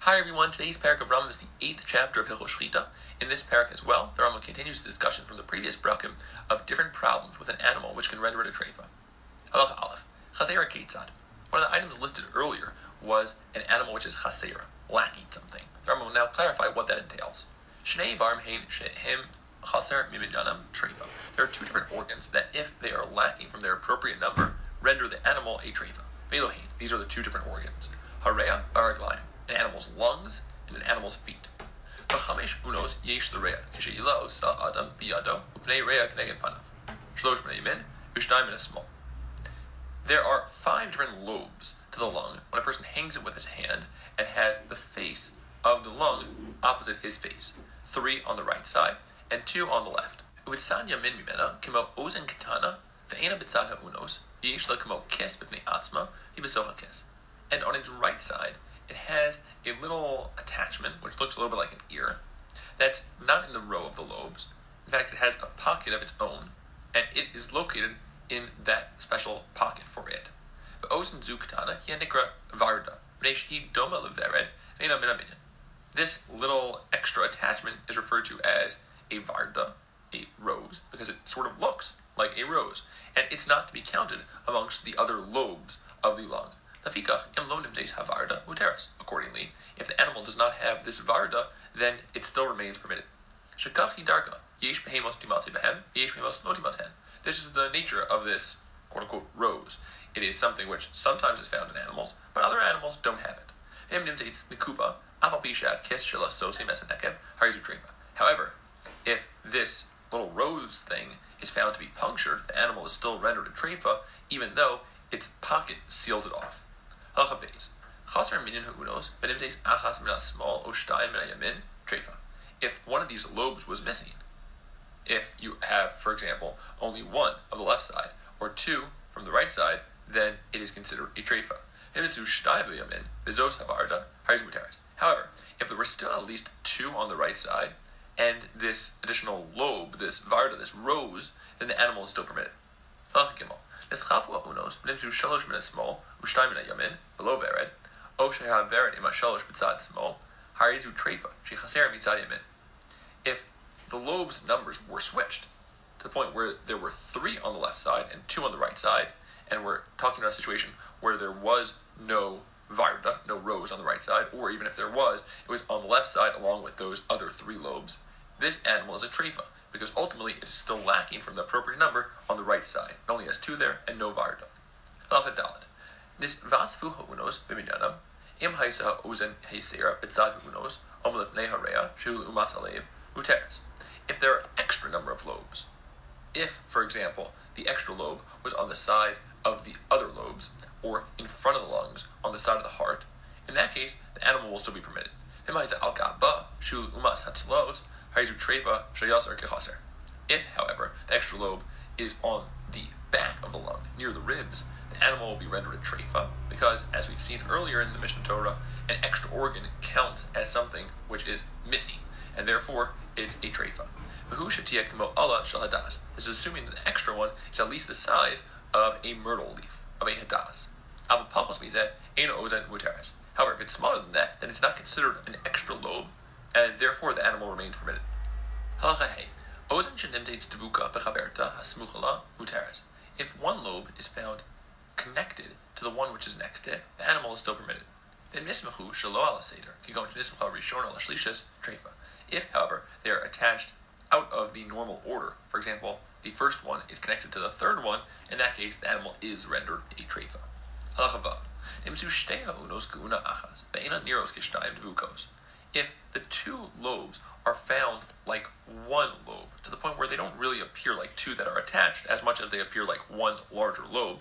Hi everyone, today's parak of Rambam is the 8th chapter of Hilchos Shchita. In this parak as well, the Rambam continues the discussion from the previous brakim of different problems with an animal which can render it a treifa. Halacha Aleph, Chasera Ketzad. One of the items listed earlier was an animal which is chasera, lacking something. The Rambam will now clarify what that entails. Shnei Varm Hein Shehem Chaser Mimidyanam Treifa. There are two different organs that, if they are lacking from their appropriate number, render the animal a treifa. Velohin. These are the two different organs. Hareya Baraglayim. An animal's lungs and an animal's feet. B'chamesh unos yesh l'reya k'she'ilo sa adam biyado u'pnei reya k'neged panav. Shlosh b'nei yamin v'shnayim in a small. There are 5 different lobes to the lung when a person hangs it with his hand and has the face of the lung opposite his face. 3 on the right side and 2 on the left. U'vitzad yamin mimena k'mo ozen ketana ve'ena b'tzad ha'unos yesh la k'mo kes b'pnei atzma v'besoch ha'kes. And on its right side, it has a little attachment, which looks a little bit like an ear, that's not in the row of the lobes. In fact, it has a pocket of its own, and it is located in that special pocket for it. This little extra attachment is referred to as a varda, a rose, because it sort of looks like a rose, and it's not to be counted amongst the other lobes of the lung. Accordingly, if the animal does not have this varda, then it still remains permitted. This is the nature of this quote-unquote rose. It is something which sometimes is found in animals, but other animals don't have it. However, if this little rose thing is found to be punctured, the animal is still rendered a treifa, even though its pocket seals it off. If one of these lobes was missing, if you have, for example, only one of the left side or 2 from the right side, then it is considered a treifa. However, if there were still at least 2 on the right side and this additional lobe, this varda, this rose, then the animal is still permitted. If the lobes numbers were switched to the point where there were 3 on the left side and 2 on the right side, and we're talking about a situation where there was no varda, no rose on the right side, or even if there was, it was on the left side along with those other 3 lobes, this animal is a treifa, because ultimately it is still lacking from the appropriate number on the right side. It only has 2 there and no varda. If there are extra number of lobes, if, for example, the extra lobe was on the side of the other lobes, or in front of the lungs, on the side of the heart, in that case, the animal will still be permitted. If, however, the extra lobe is on the back of the lung, near the ribs, the animal will be rendered a treifa, because, as we've seen earlier in the Mishnah Torah, an extra organ counts as something which is missing, and therefore it's a treifa. This is assuming that the extra one is at least the size of a myrtle leaf, of a hadas. However, if it's smaller than that, then it's not considered an extra lobe, and therefore the animal remains permitted. If one lobe is found connected to the one which is next to it, the animal is still permitted. If, however, they are attached out of the normal order, for example, the first one is connected to the third one, in that case, the animal is rendered a treifa. If the 2 lobes are found like one lobe, to the point where they don't really appear like 2 that are attached as much as they appear like one larger lobe,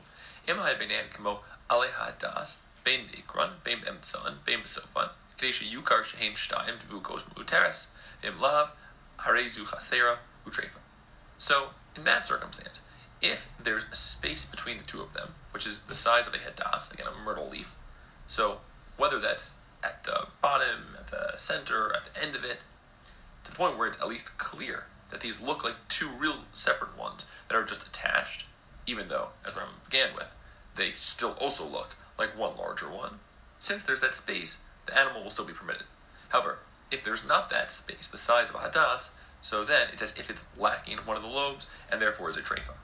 so, in that circumstance, if there's a space between the 2 of them, which is the size of a hadas, again a myrtle leaf, so whether that's at the bottom, at the center, at the end of it, to the point where it's at least clear that these look like 2 real separate ones that are just attached, even though, as the Rambam began with, they still also look like one larger one. Since there's that space, the animal will still be permitted. However, if there's not that space, the size of a hadas, so then it's as if it's lacking one of the lobes, and therefore is a treifa.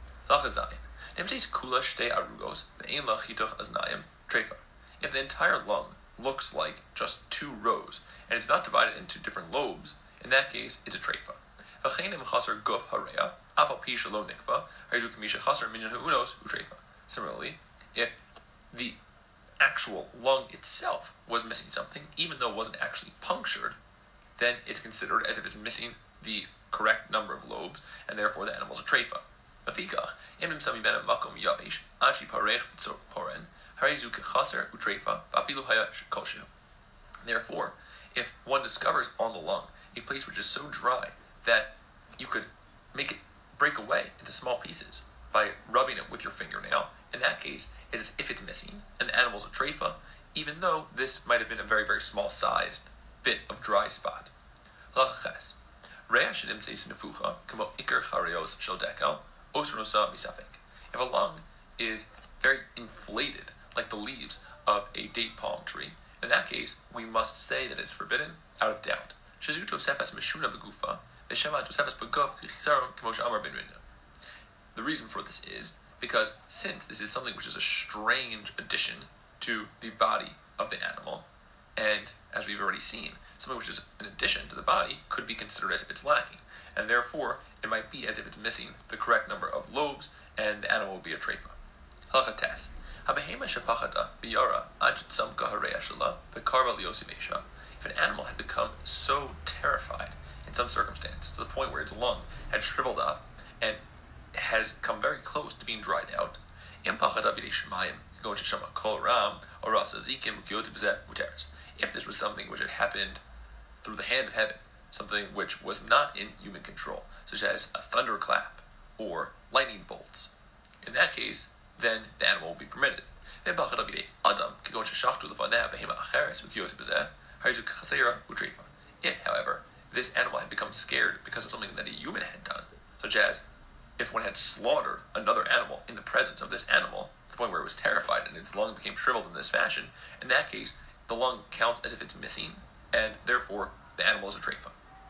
If the entire lung looks like just two rows, and it's not divided into different lobes, in that case, it's a treifa. Similarly, if the actual lung itself was missing something, even though it wasn't actually punctured, then it's considered as if it's missing the correct number of lobes, and therefore the animal is a treifa. Therefore, if one discovers on the lung a place which is so dry that you could make it break away into small pieces by rubbing it with your fingernail, in that case, it is if it's missing, and the animal is a treifa, even though this might have been a very, very small sized bit of dry spot. If a lung is very inflated, like the leaves of a date palm tree, in that case, we must say that it's forbidden out of doubt. The reason for this is because since this is something which is a strange addition to the body of the animal, and as we've already seen, something which is an addition to the body could be considered as if it's lacking, and therefore it might be as if it's missing the correct number of lobes, and the animal would be a treifa. If an animal had become so terrified in some circumstance to the point where its lung had shriveled up and has come very close to being dried out, if this was something which had happened through the hand of heaven, something which was not in human control, such as a thunderclap or lightning bolts, in that case, then the animal will be permitted. If, however, this animal had become scared because of something that a human had done, such as if one had slaughtered another animal in the presence of this animal, to the point where it was terrified and its lung became shriveled in this fashion, in that case, the lung counts as if it's missing, and therefore the animal is a treifa.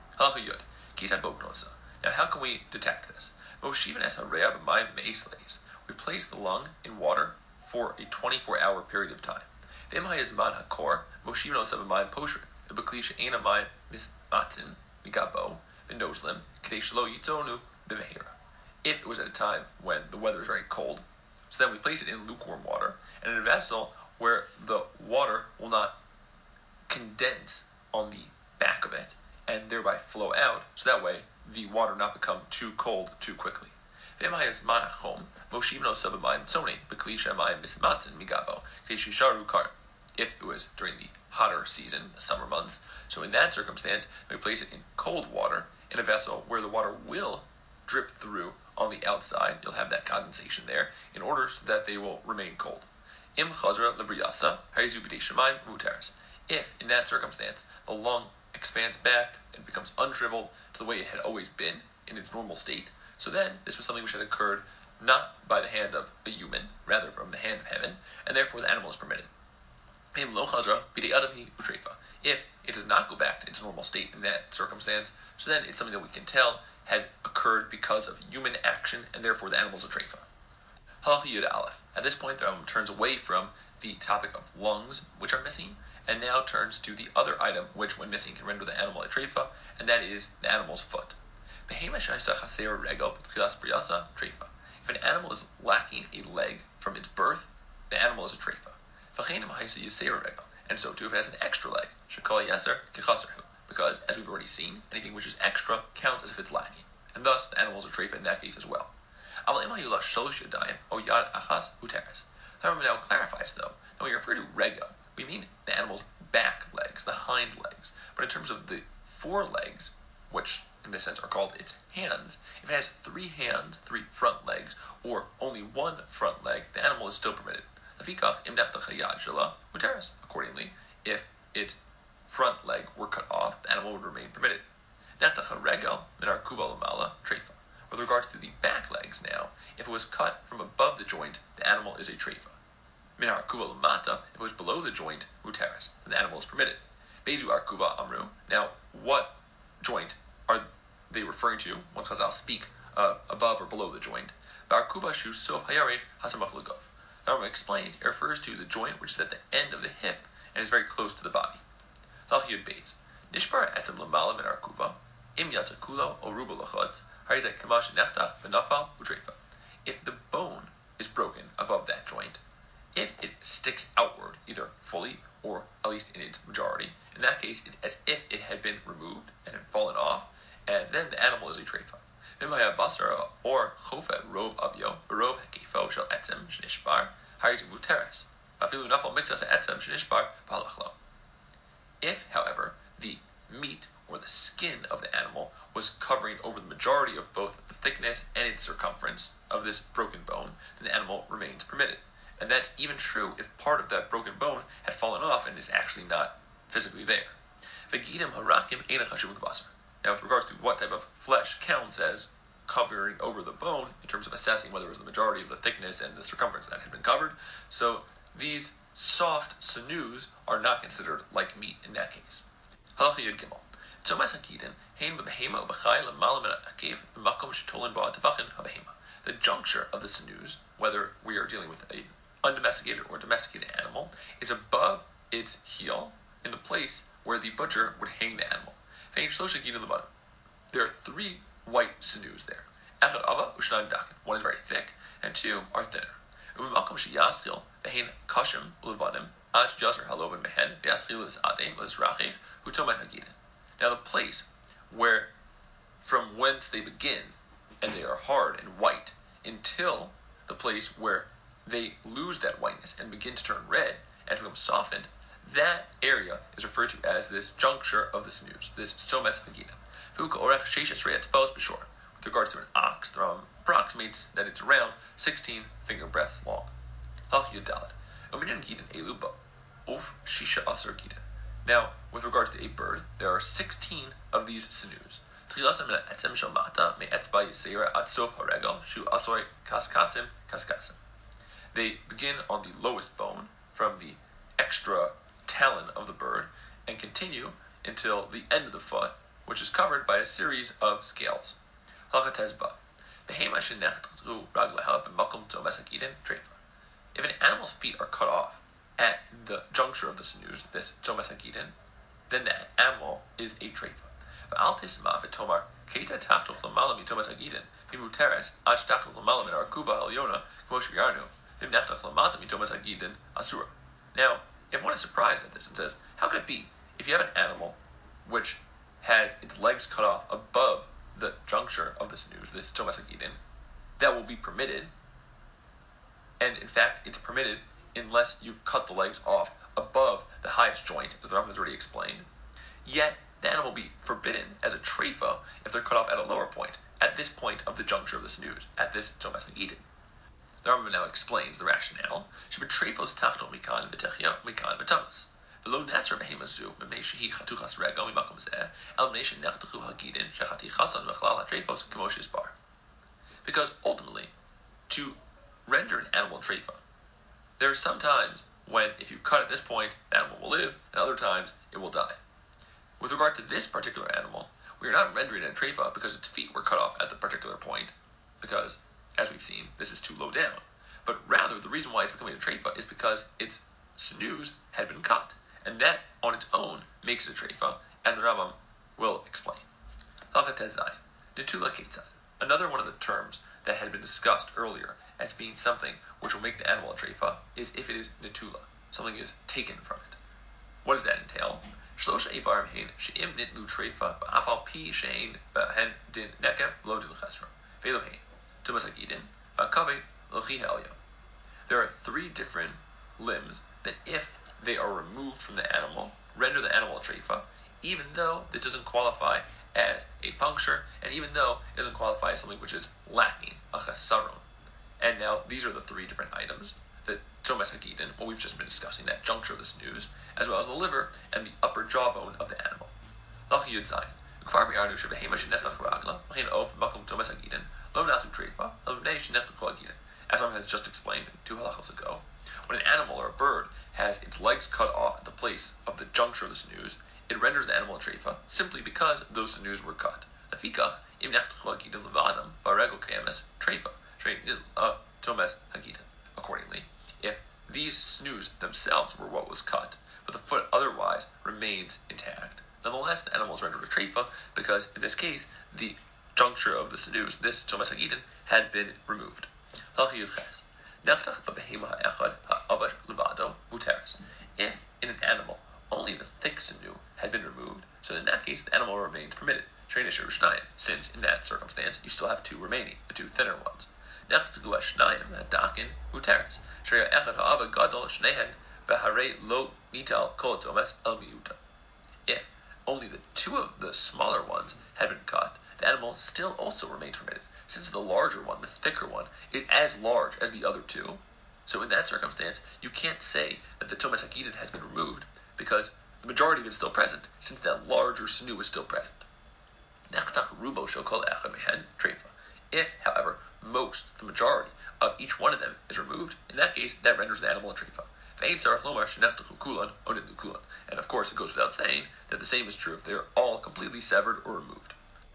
Now, how can we detect this? We place the lung in water for a 24-hour period of time. If it was at a time when the weather is very cold, so then we place it in lukewarm water, and in a vessel where the water will not condense on the back of it, and thereby flow out, so that way the water not become too cold too quickly. If it was during the hotter season, the summer months, so in that circumstance, we place it in cold water in a vessel where the water will drip through on the outside. You'll have that condensation there in order so that they will remain cold. If in that circumstance the lung expands back and becomes unshriveled to the way it had always been in its normal state, so then this was something which had occurred not by the hand of a human, rather from the hand of heaven, and therefore the animal is permitted. If it does not go back to its normal state in that circumstance, so then it's something that we can tell had occurred because of human action, and therefore the animal is a treifa. Halacha Yud Aleph. At this point, the Rambam turns away from the topic of lungs, which are missing, and now turns to the other item which, when missing, can render the animal a treifa, and that is the animal's foot. If an animal is lacking a leg from its birth, the animal is a treifa. And so too, if it has an extra leg, because, as we've already seen, anything which is extra counts as if it's lacking, and thus the animal is a treifa in that case as well. The Rambam now clarifies, though, that when we refer to rego, we mean the animal's back legs, the hind legs. But in terms of the forelegs, which in this sense are called its hands, if it has 3 hands, 3 front legs, or only 1 front leg, the animal is still permitted. Accordingly, if its front leg were cut off, the animal would remain permitted. With regards to the back legs now, if it was cut from above the joint, the animal is a treifa. Min Arkuba Lamata, if it was below the joint, Muteris, then the animal is permitted. Bezu Arkuba Amru. Now, what joint are they referring to when Chazal speak of above or below the joint? Arkuba Shu Sof Hayarech Hasamach Lagov. The Rambam explains it refers to the joint which is at the end of the hip and is very close to the body. Lachiyud Beis. Nishbar Etzem Lamala Min Arkuba. Im Yatzakulo or Ruba Lachot. Harizek Kamash Nechtach Benafal Utrefa. If the bone is broken above that joint, if it sticks outward, either fully or at least in its majority, in that case, it's as if it had been removed and had fallen off, and then the animal is a treifa. Vimhaya basara or chofet rov abyo, rov hekifo shel etzem shnishbar, harizu muteres. Afilu nafal mixas etzem shnishbar palachlo. If, however, the meat or the skin of the animal was covering over the majority of both the thickness and its circumference of this broken bone, then the animal remains permitted. And that's even true if part of that broken bone had fallen off and is actually not physically there. Now, with regards to what type of flesh counts as covering over the bone, in terms of assessing whether it was the majority of the thickness and the circumference that had been covered, so these soft sinews are not considered like meat in that case. Halacha Yud Gimel. The juncture of the sinews, whether we are dealing with an undomesticated or domesticated animal, is above its heel in the place where the butcher would hang the animal. There are 3 white sinews there. One is very thick, and 2 are thinner. Now the place where from whence they begin, and they are hard and white, until the place where they lose that whiteness and begin to turn red and become softened, that area is referred to as this juncture of the sinews, this sometz hagina. With regards to an ox, the Rambam approximates that it's around 16 finger breadths long. Now, with regards to a bird, there are 16 of these sinews. They begin on the lowest bone, from the extra talon of the bird, and continue until the end of the foot, which is covered by a series of scales. If an animal's feet are cut off at the juncture of the sinews, this tzomas hagidin, then the animal is a treifa. Now, if one is surprised at this and says, how could it be, if you have an animal which has its legs cut off above the juncture of the sinews, this tzomas hagidin, that will be permitted, and in fact it's permitted unless you've cut the legs off above the highest joint, as the Rambam has already explained, yet the animal will be forbidden as a treifa if they're cut off at a lower point, at this point of the juncture of the sinews, at this tzomas hagidin. The Rambam now explains the rationale. Shebetreifos tachton mikan v'techia mikan v'tamas. V'lo nesser behemazu mepnei shehi chatuchas rega mimakom zeh el mnei shenechtachu hagidin shechatichasan v'chalal hatreifos k'mo shizbar. Because ultimately, to render an animal treifa, there are some times when if you cut at this point, the animal will live, and other times it will die. With regard to this particular animal, we are not rendering it a treifa because its feet were cut off at the particular point, because, as we've seen, this is too low down. But rather, the reason why it's becoming a treifa is because its sinews had been cut, and that on its own makes it a treifa, as the Rambam will explain. Another one of the terms that had been discussed earlier as being something which will make the animal a treifa is if it is netula, something is taken from it. What does that entail? There are 3 different limbs that, if they are removed from the animal, render the animal a treifa, even though this doesn't qualify as a puncture, and even though it doesn't qualify as something which is lacking, a chesaron. And now these are the 3 different items: the tzomas hagidin, what we've just been discussing, that juncture of the sinews, as well as the liver and the upper jawbone of the animal. As I has just explained 2 halachos ago, When an animal or a bird has its legs cut off at the place of the juncture of the sinews, it renders the animal a treifa simply because those sinews were cut. Accordingly, if these sinews themselves were what was cut, but the foot otherwise remains intact, nonetheless the animal is rendered a treifa because in this case the juncture of the sinews, this tomes hagidin, had been removed. If in an animal only the thick sinew had been removed, so in that case the animal remains permitted, since in that circumstance you still have two remaining, the two thinner ones. If only the two of the smaller ones had been cut, the animal still also remains permitted, since the larger one, the thicker one, is as large as the other two. So in that circumstance, you can't say that the tomes hagidin has been removed, because the majority of it is still present, since that larger sinew is still present. If, however, the majority of each one of them is removed, in that case, that renders the animal a treifa. And of course, it goes without saying that the same is true if they are all completely severed or removed.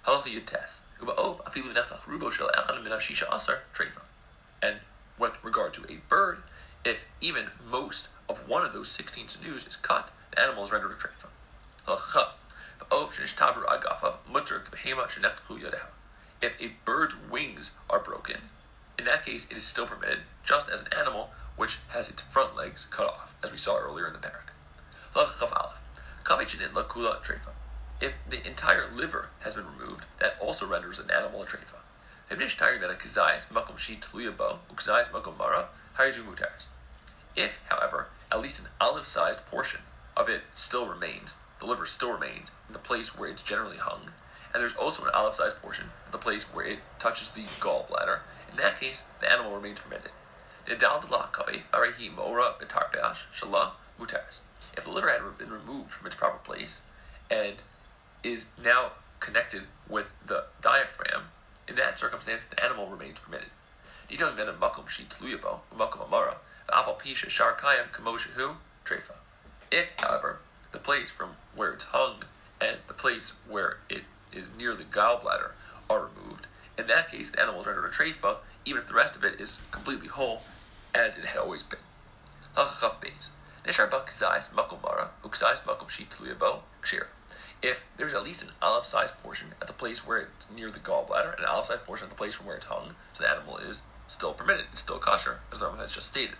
And with regard to a bird, if even most of one of those 16 sinews is cut, the animal is rendered a treifa. If a bird's wings are broken, in that case it is still permitted, just as an animal which has its front legs cut off, as we saw earlier in the parak. If the entire liver has been removed, that also renders an animal a treifa. If, however, at least an olive-sized portion of it still remains, the liver still remains in the place where it's generally hung, and there's also an olive-sized portion in the place where it touches the gallbladder, in that case, the animal remains permitted. If the liver had been removed from its proper place and is now connected with the diaphragm, in that circumstance, the animal remains permitted. If, however, the place from where it's hung and the place where it is near the gallbladder are removed, in that case, the animal is rendered a treifa, even if the rest of it is completely whole, as it had always been. If there's at least an olive-sized portion at the place where it's near the gallbladder, and an olive-sized portion at the place from where it's hung, so the animal is still permitted, it's still kosher, as the Rambam has just stated.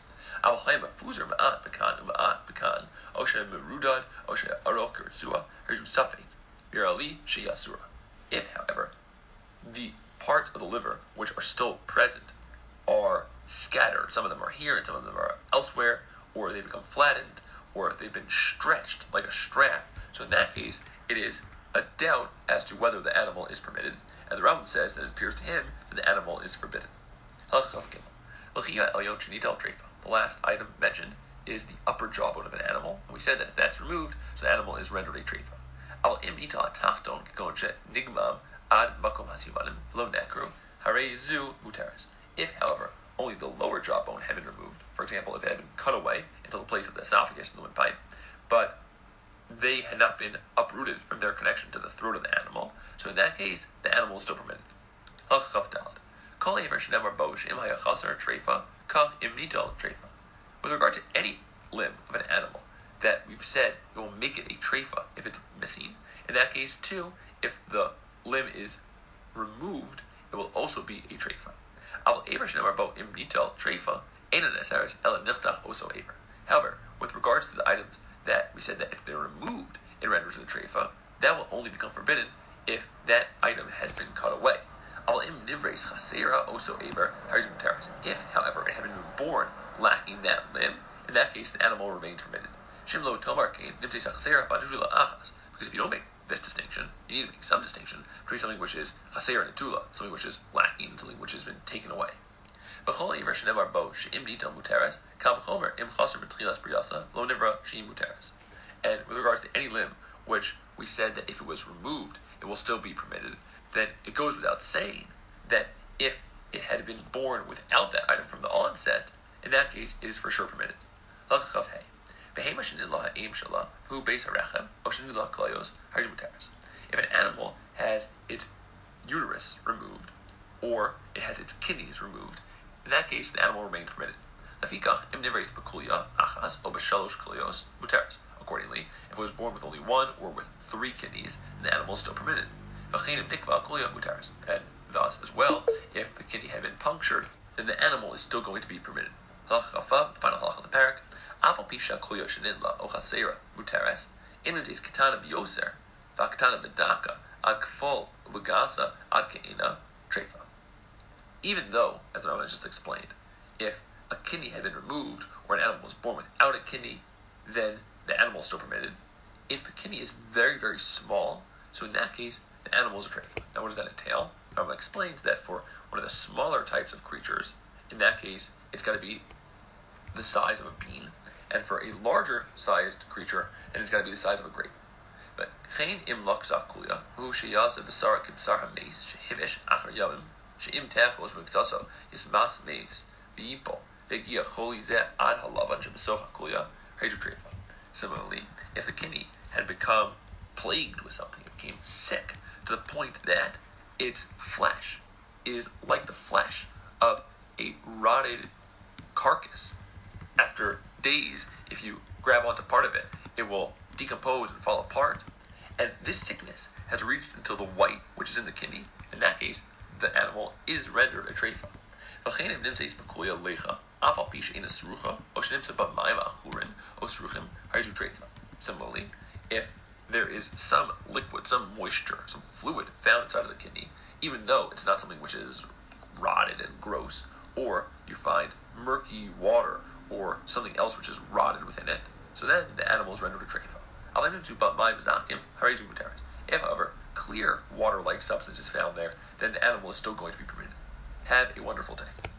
If, however, the parts of the liver which are still present are scattered, some of them are here and some of them are elsewhere, or they become flattened, or they've been stretched like a strap, so in that case, it is a doubt as to whether the animal is permitted, and the Rambam says that it appears to him that the animal is forbidden. The last item mentioned is the upper jawbone of an animal, and we said that if that's removed, so the animal is rendered a treifa. If, however, only the lower jawbone had been removed, for example, if it had been cut away into the place of the esophagus and the windpipe, but they had not been uprooted from their connection to the throat of the animal, so in that case, the animal is still permitted. With regard to any limb of an animal that we've said it will make it a treifa if it's missing, in that case too, if the limb is removed, it will also be a treifa. However, with regards to the items that we said that if they're removed, it renders it a treifa, that will only become forbidden if that item has been cut away. If, however, it had been born lacking that limb, in that case the animal remains permitted. Because if you don't make this distinction, you need to make some distinction between something which is chaser and netula, something which is lacking, something which has been taken away. And with regards to any limb which we said that if it was removed, it will still be permitted, then it goes without saying that if it had been born without that item from the onset, in that case it is for sure permitted. If an animal has its uterus removed, or it has its kidneys removed, in that case the animal remains permitted. Accordingly, if it was born with only one or with 3 kidneys, then the animal is still permitted. And thus, as well, if the kidney had been punctured, then the animal is still going to be permitted. Final halach on the parak. Even though, as I just explained, if a kidney had been removed or an animal was born without a kidney, then the animal is still permitted. If the kidney is very, very small, so in that case, the animal is a treifa. Now, what does that entail? Rambam explains that for one of the smaller types of creatures, in that case, it's got to be the size of a bean, and for a larger sized creature, then it's got to be the size of a grape. But chein im laksa kulia, hu sheyasa b'sara kibsar hameis shehivish achar yamim sheim tefos v'ktaso yismas meis v'yipo v'gia choli zeh ad halavan shebesocha kulia heidu treifa. Similarly, if the kidney had become plagued with something, it became sick to the point that its flesh is like the flesh of a rotted carcass. After days, if you grab onto part of it, it will decompose and fall apart. And this sickness has reached until the white, which is in the kidney. In that case, the animal is rendered a treifa. Similarly, if there is some liquid, some moisture, some fluid found inside of the kidney, even though it's not something which is rotted and gross, or you find murky water or something else which is rotted within it, so then the animal is rendered a treifa. If, however, clear water-like substance is found there, then the animal is still going to be permitted. Have a wonderful day.